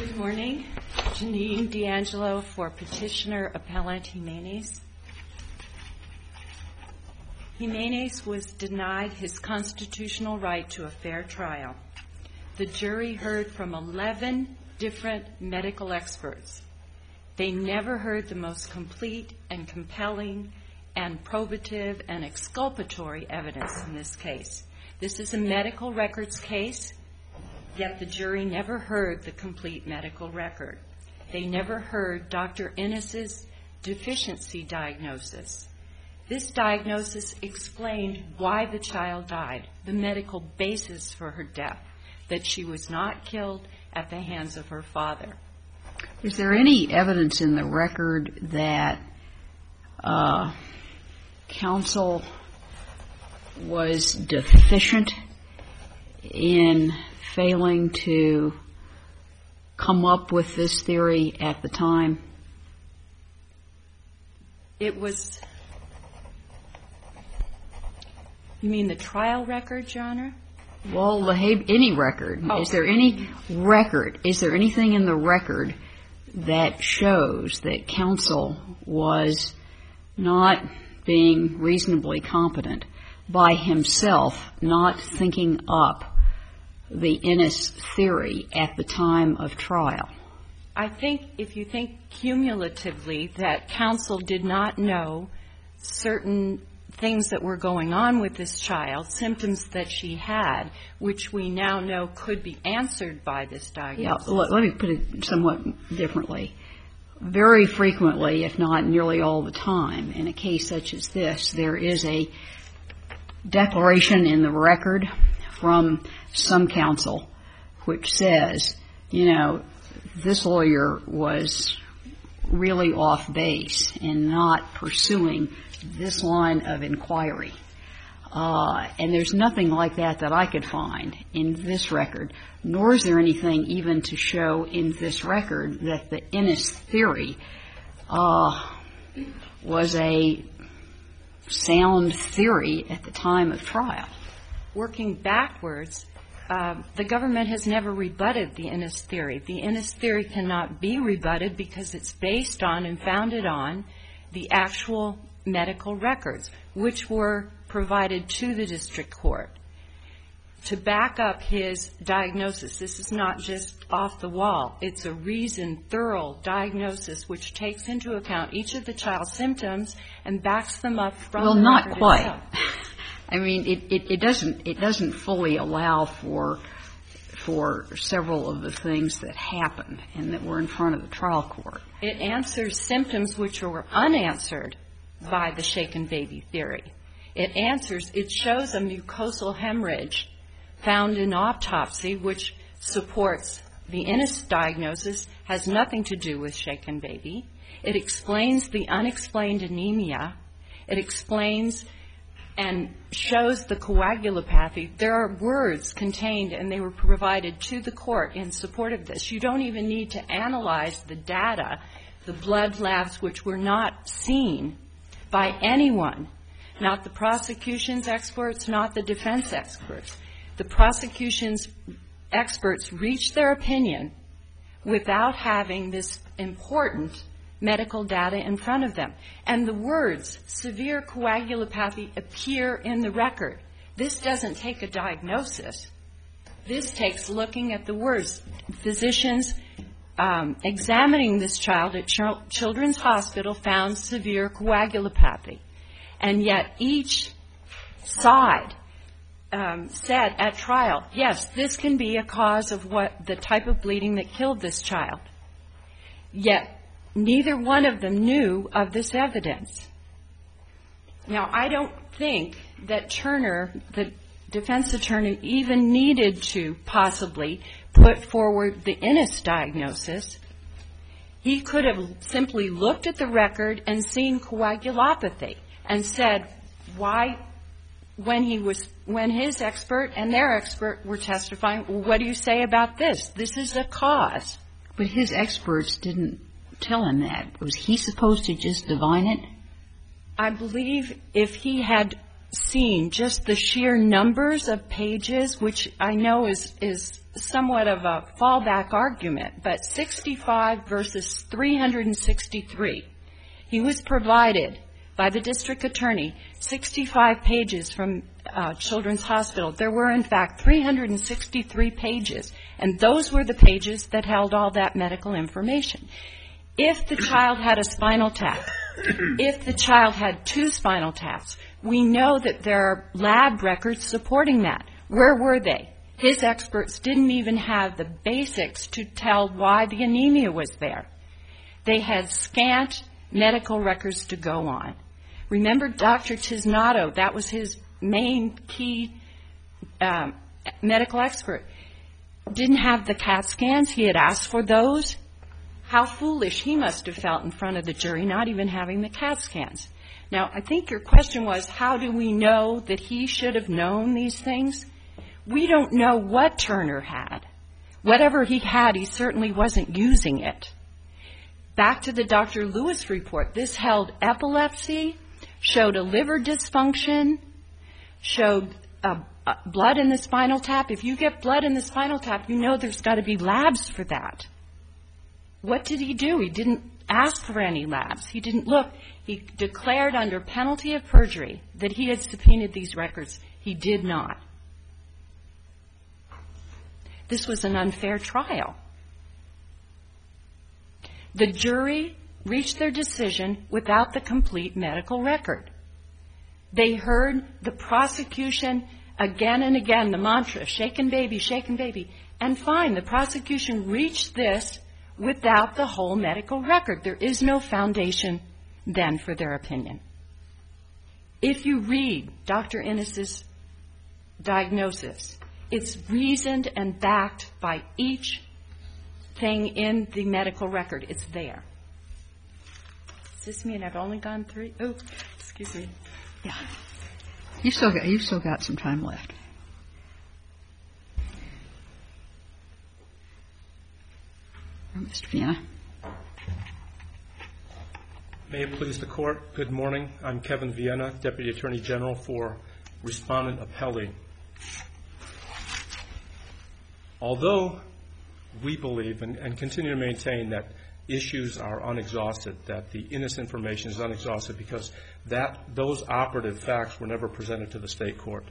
Good morning. Janine D'Angelo for Petitioner Appellant Jimenez. Jimenez was denied his constitutional right to a fair trial. The jury heard from 11 different medical experts. They never heard the most complete and compelling and probative and exculpatory evidence in this case. This is a medical records case, yet the jury never heard the complete medical record. They never heard Dr. Innes's deficiency diagnosis. This diagnosis explained why the child died, the medical basis for her death, that she was not killed at the hands of her father. Is there any evidence in the record that counsel was deficient in failing to come up with this theory at the time? It was... You mean the trial record, Your Honor? Well, any record. Oh. Is there any record? Is there anything in the record that shows that counsel was not being reasonably competent by himself, not thinking up the Innes theory at the time of trial? I think if you think cumulatively that counsel did not know certain things that were going on with this child, symptoms that she had, which we now know could be answered by this diagnosis. Yeah, let me put it somewhat differently. Very frequently, if not nearly all the time, in a case such as this, there is a declaration in the record from some counsel which says, you know, this lawyer was really off base in not pursuing this line of inquiry. And there's nothing like that I could find in this record, nor is there anything even to show in this record that the Innes theory was a sound theory at the time of trial. Working backwards, the government has never rebutted the Innes theory. The Innes theory cannot be rebutted because it's based on and founded on the actual medical records, which were provided to the district court. To back up his diagnosis, this is not just off the wall. It's a reasoned, thorough diagnosis which takes into account each of the child's symptoms and backs them up from the record itself. Well, not quite. I mean, it doesn't fully allow for several of the things that happened and that were in front of the trial court. It answers symptoms which were unanswered by the shaken baby theory. It shows a mucosal hemorrhage found in autopsy, which supports the Innes diagnosis, has nothing to do with shaken baby. It explains the unexplained anemia. It explains and shows the coagulopathy. There are words contained, and they were provided to the court in support of this. You don't even need to analyze the data, the blood labs, which were not seen by anyone, not the prosecution's experts, not the defense experts. The prosecution's experts reached their opinion without having this important medical data in front of them. And the words, severe coagulopathy, appear in the record. This doesn't take a diagnosis. This takes looking at the words. Physicians examining this child at Children's Hospital found severe coagulopathy. And yet each side said at trial, yes, this can be a cause of the type of bleeding that killed this child. Yet neither one of them knew of this evidence. Now, I don't think that Turner, the defense attorney, even needed to possibly put forward the Innes diagnosis. He could have simply looked at the record and seen coagulopathy and said, why, when his expert and their expert were testifying, well, what do you say about this? This is a cause. But his experts didn't tell him that. Was he supposed to just divine it? I believe if he had seen just the sheer numbers of pages, which I know is somewhat of a fallback argument, but 65 versus 363. He was provided by the district attorney 65 pages from Children's Hospital. There were, in fact, 363 pages, and those were the pages that held all that medical information. If the child had a spinal tap, if the child had 2 spinal taps, we know that there are lab records supporting that. Where were they? His experts didn't even have the basics to tell why the anemia was there. They had scant medical records to go on. Remember Dr. Tisnato, that was his main key medical expert, didn't have the CAT scans. He had asked for those. How foolish he must have felt in front of the jury, not even having the CAT scans. Now, I think your question was, how do we know that he should have known these things? We don't know what Turner had. Whatever he had, he certainly wasn't using it. Back to the Dr. Lewis report, this held epilepsy, showed a liver dysfunction, showed blood in the spinal tap. If you get blood in the spinal tap, you know there's got to be labs for that. What did he do? He didn't ask for any labs. He didn't look. He declared under penalty of perjury that he had subpoenaed these records. He did not. This was an unfair trial. The jury reached their decision without the complete medical record. They heard the prosecution again and again, the mantra, shaken baby, and fine, the prosecution reached this without the whole medical record. There is no foundation then for their opinion. If you read Dr. Innes's diagnosis, it's reasoned and backed by each thing in the medical record. It's there. Does this mean I've only gone 3? Oh, excuse me. Yeah. You've still got some time left. Mr. Vienna. May it please the Court, good morning. I'm Kevin Vienna, Deputy Attorney General for Respondent Appellee. Although we believe and continue to maintain that issues are unexhausted, that the Innes information is unexhausted because those operative facts were never presented to the state court,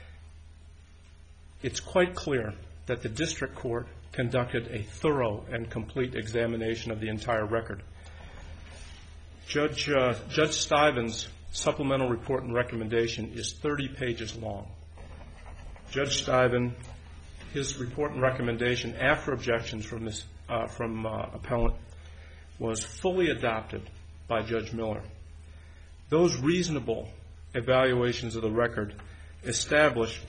it's quite clear that the district court conducted a thorough and complete examination of the entire record. Judge Stiven's supplemental report and recommendation is 30 pages long. Judge Stiven, his report and recommendation after objections from appellant was fully adopted by Judge Miller. Those reasonable evaluations of the record establish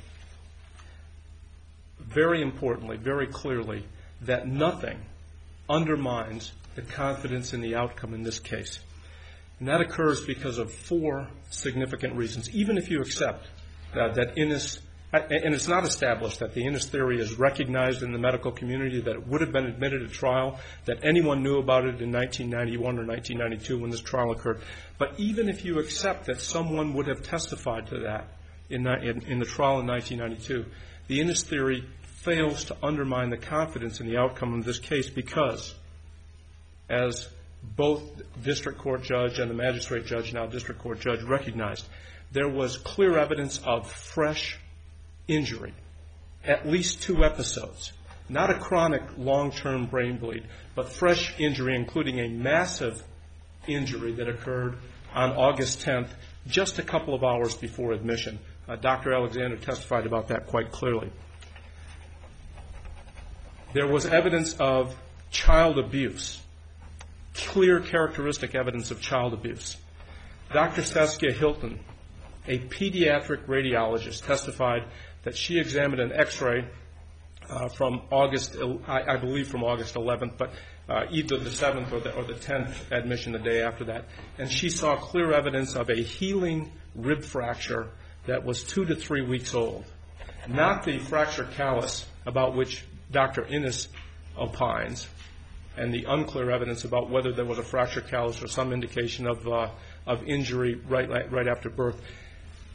very importantly, very clearly, that nothing undermines the confidence in the outcome in this case. And that occurs because of 4 significant reasons. Even if you accept that Innes, and it's not established that the Innes theory is recognized in the medical community, that it would have been admitted at trial, that anyone knew about it in 1991 or 1992 when this trial occurred. But even if you accept that someone would have testified to that in the trial in 1992, the Innes theory fails to undermine the confidence in the outcome of this case because, as both district court judge and the magistrate judge, now district court judge, recognized, there was clear evidence of fresh injury, at least 2 episodes. Not a chronic long-term brain bleed, but fresh injury, including a massive injury that occurred on August 10th, just a couple of hours before admission. Dr. Alexander testified about that quite clearly. There was evidence of child abuse, clear characteristic evidence of child abuse. Dr. Saskia Hilton, a pediatric radiologist, testified that she examined an X-ray from August, I believe from August 11th, but either the 7th or the 10th admission the day after that, and she saw clear evidence of a healing rib fracture that was 2 to 3 weeks old. Not the fracture callus about which Dr. Innes opines, and the unclear evidence about whether there was a fracture callus or some indication of injury right after birth.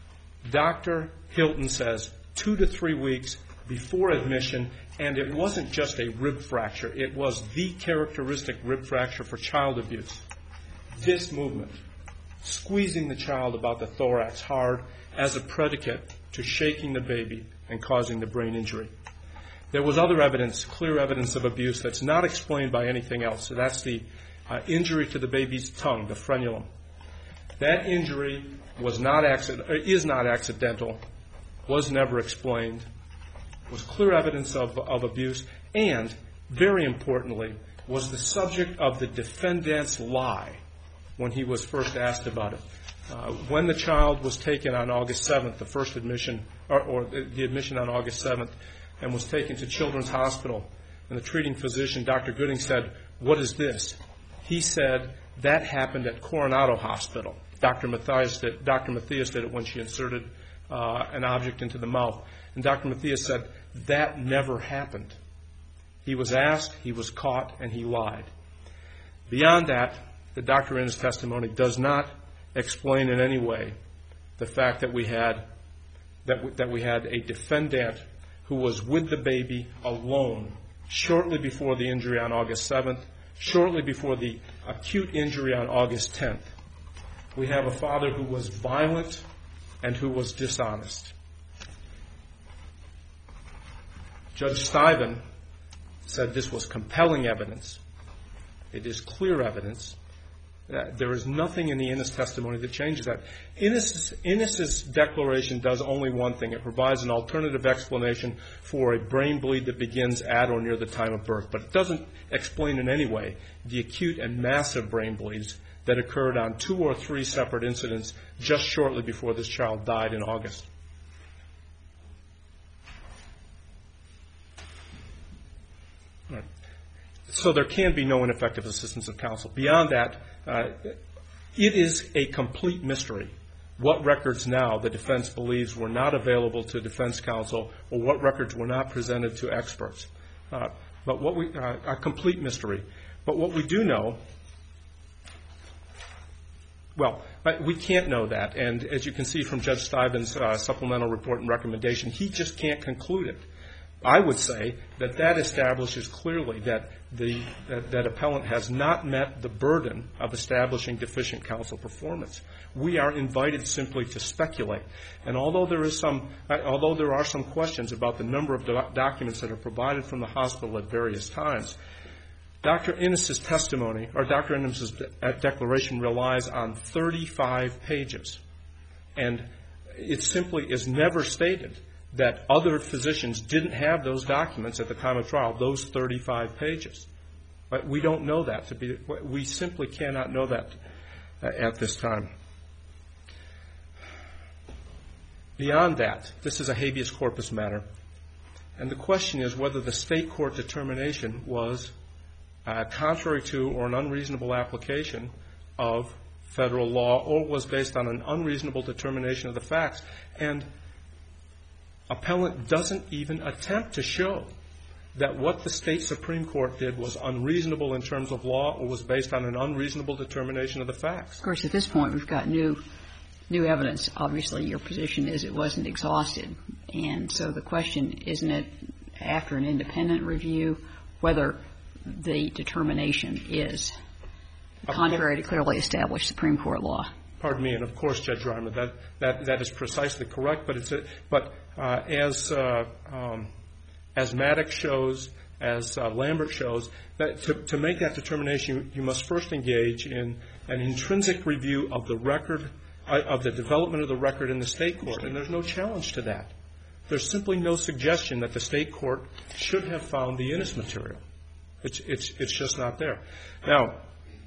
Dr. Hilton says 2 to 3 weeks before admission, and it wasn't just a rib fracture. It was the characteristic rib fracture for child abuse. This movement, squeezing the child about the thorax hard as a predicate to shaking the baby and causing the brain injury. There was other evidence, clear evidence of abuse that's not explained by anything else. So that's the injury to the baby's tongue, the frenulum. That injury is not accidental, was never explained, was clear evidence of abuse, and, very importantly, was the subject of the defendant's lie when he was first asked about it. When the child was taken on August 7th, the first admission, or the admission on August 7th, and was taken to Children's Hospital, and the treating physician, Dr. Gooding, said, "What is this?" He said, "That happened at Coronado Hospital." Dr. Mathias did it when she inserted an object into the mouth. And Dr. Mathias said, "That never happened." He was asked, he was caught, and he lied. Beyond that, the doctor in his testimony does not explain in any way the fact that we had a defendant who was with the baby alone shortly before the injury on August 7th, shortly before the acute injury on August 10th. We have a father who was violent and who was dishonest. Judge Stiven said this was compelling evidence. It is clear evidence. There is nothing in the Innes testimony that changes that. Innes' declaration does only one thing. It provides an alternative explanation for a brain bleed that begins at or near the time of birth. But it doesn't explain in any way the acute and massive brain bleeds that occurred on 2 or 3 separate incidents just shortly before this child died in August. All right. So there can be no ineffective assistance of counsel. Beyond that, it is a complete mystery what records now the defense believes were not available to defense counsel or what records were not presented to experts. A complete mystery. But what we do know, we can't know that. And as you can see from Judge Stiven's supplemental report and recommendation, he just can't conclude it. I would say that establishes clearly that that appellant has not met the burden of establishing deficient counsel performance. We are invited simply to speculate. And although there are some questions about the number of documents that are provided from the hospital at various times, Dr. Innes' testimony, or Dr. Innes' declaration, relies on 35 pages. And it simply is never stated that other physicians didn't have those documents at the time of trial, those 35 pages. But we don't know that we simply cannot know that at this time. Beyond that, this is a habeas corpus matter. And the question is whether the state court determination was contrary to or an unreasonable application of federal law or was based on an unreasonable determination of the facts. And appellant doesn't even attempt to show that what the state Supreme Court did was unreasonable in terms of law or was based on an unreasonable determination of the facts. Of course, at this point, we've got new evidence. Obviously, your position is it wasn't exhausted. And so the question, isn't it, after an independent review, whether the determination is contrary to clearly established Supreme Court law? Pardon me, and of course, Judge Reimer, that is precisely correct. But as Maddox shows, as Lambert shows, that to make that determination, you must first engage in an intrinsic review of the record, of the development of the record in the state court, and there's no challenge to that. There's simply no suggestion that the state court should have found the Innes material. It's just not there. Now,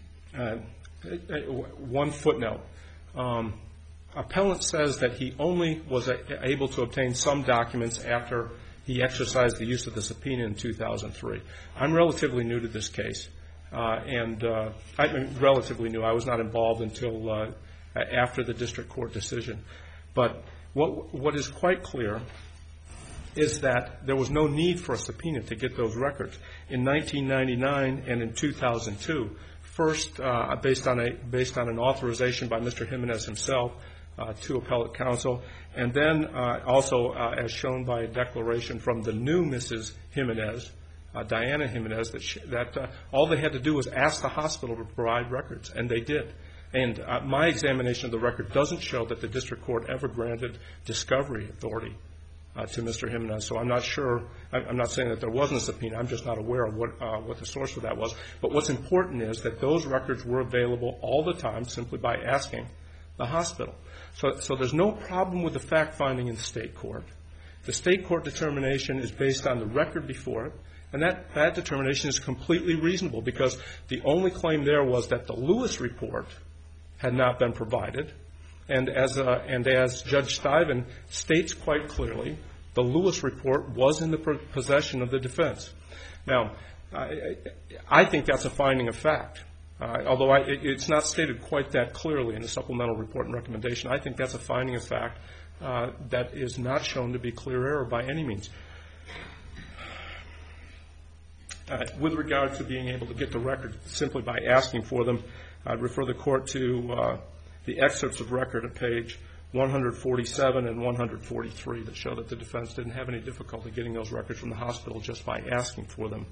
one footnote. Appellant says that he only was able to obtain some documents after he exercised the use of the subpoena in 2003. I'm relatively new to this case, and I'm relatively new. I was not involved until after the district court decision. But what is quite clear is that there was no need for a subpoena to get those records. In 1999 and in 2002, first based on an authorization by Mr. Jimenez himself, to appellate counsel. And then also, as shown by a declaration from the new Mrs. Jimenez, Diana Jimenez, that all they had to do was ask the hospital to provide records, and they did. And my examination of the record doesn't show that the district court ever granted discovery authority to Mr. Jimenez. So I'm not sure. I'm not saying that there wasn't a subpoena. I'm just not aware of what the source of that was. But what's important is that those records were available all the time simply by asking the hospital. So there's no problem with the fact-finding in the state court. The state court determination is based on the record before it, and that determination is completely reasonable because the only claim there was that the Lewis report had not been provided. And as Judge Stiven states quite clearly, the Lewis report was in the possession of the defense. Now, I think that's a finding of fact. Although it's not stated quite that clearly in the supplemental report and recommendation, I think that's a finding of fact that is not shown to be clear error by any means. With regard to being able to get the record simply by asking for them, I'd refer the court to the excerpts of record at page 147 and 143 that show that the defense didn't have any difficulty getting those records from the hospital just by asking for them.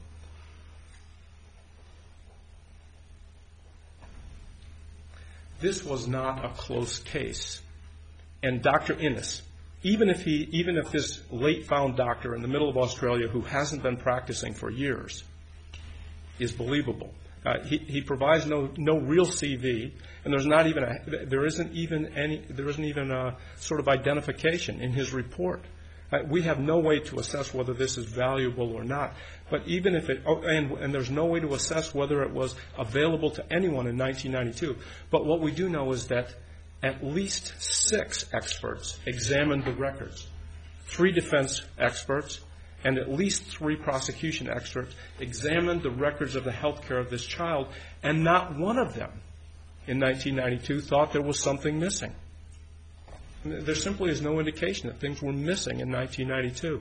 This was not a close case. And Dr. Innes, even if this late-found doctor in the middle of Australia who hasn't been practicing for years is believable, he provides no real CV, and there isn't even a sort of identification in his report. We have no way to assess whether this is valuable or not. But even if and there's no way to assess whether it was available to anyone in 1992. But what we do know is that at least 6 experts examined the records. 3 defense experts and at least 3 prosecution experts examined the records of the health care of this child, and not one of them in 1992 thought there was something missing. There simply is no indication that things were missing in 1992.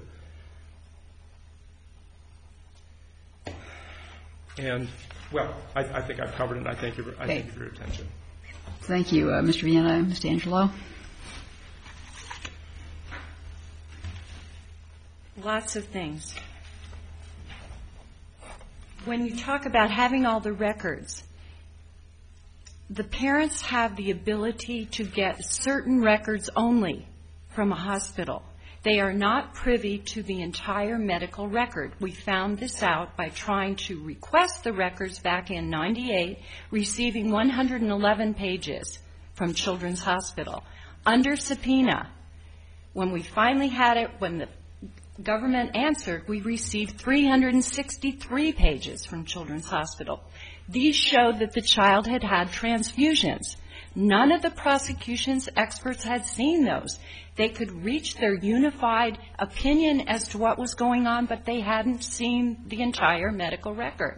And, well, I think I've covered it, and I thank you for your attention. Thank you, Mr. Vienna. Mr. Angelo? Lots of things. When you talk about having all the records, the parents have the ability to get certain records only from a hospital. They are not privy to the entire medical record. We found this out by trying to request the records back in 98, receiving 111 pages from Children's Hospital under subpoena. When we finally had it, when the government answered, we received 363 pages from Children's Hospital. These showed that the child had had transfusions. None of the prosecution's experts had seen those. They could reach their unified opinion as to what was going on, but they hadn't seen the entire medical record.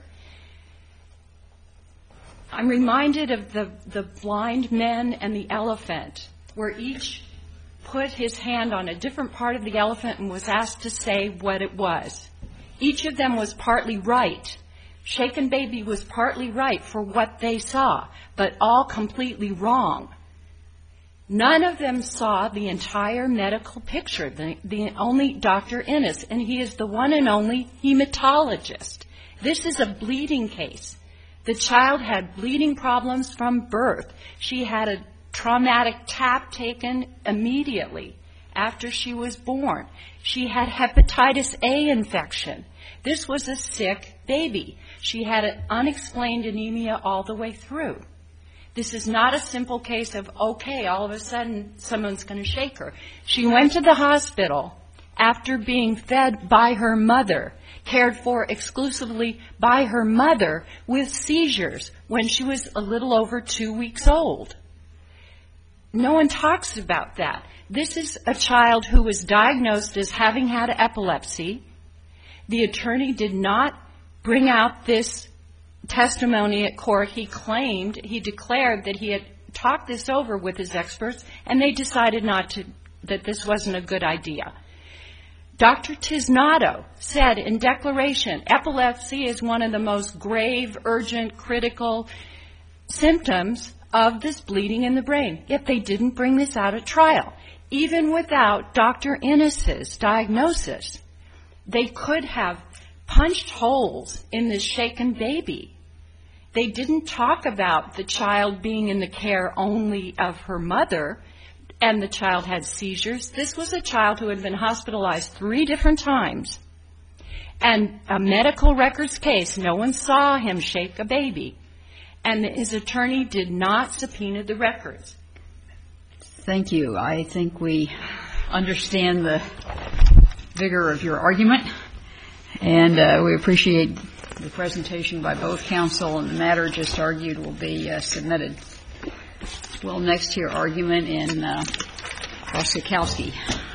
I'm reminded of the blind men and the elephant, where each put his hand on a different part of the elephant and was asked to say what it was. Each of them was partly right. Shaken Baby was partly right for what they saw, but all completely wrong. None of them saw the entire medical picture, the only Dr. Innes, and he is the one and only hematologist. This is a bleeding case. The child had bleeding problems from birth. She had a traumatic tap taken immediately after she was born. She had hepatitis A infection. This was a sick baby. She had an unexplained anemia all the way through. This is not a simple case of, okay, all of a sudden someone's going to shake her. She went to the hospital after being fed by her mother, cared for exclusively by her mother with seizures when she was a little over 2 weeks old. No one talks about that. This is a child who was diagnosed as having had epilepsy. The attorney did not bring out this testimony at court. He declared that he had talked this over with his experts, and they decided that this wasn't a good idea. Dr. Tisnado said in declaration, epilepsy is one of the most grave, urgent, critical symptoms of this bleeding in the brain, yet they didn't bring this out at trial. Even without Dr. Innes's diagnosis, they could have punched holes in this shaken baby. They didn't talk about the child being in the care only of her mother and the child had seizures. This was a child who had been hospitalized 3 different times. And a medical records case, no one saw him shake a baby. And his attorney did not subpoena the records. Thank you. I think we understand the vigor of your argument, and we appreciate the presentation by both counsel, and the matter just argued will be submitted. We'll next hear argument in Osikowski.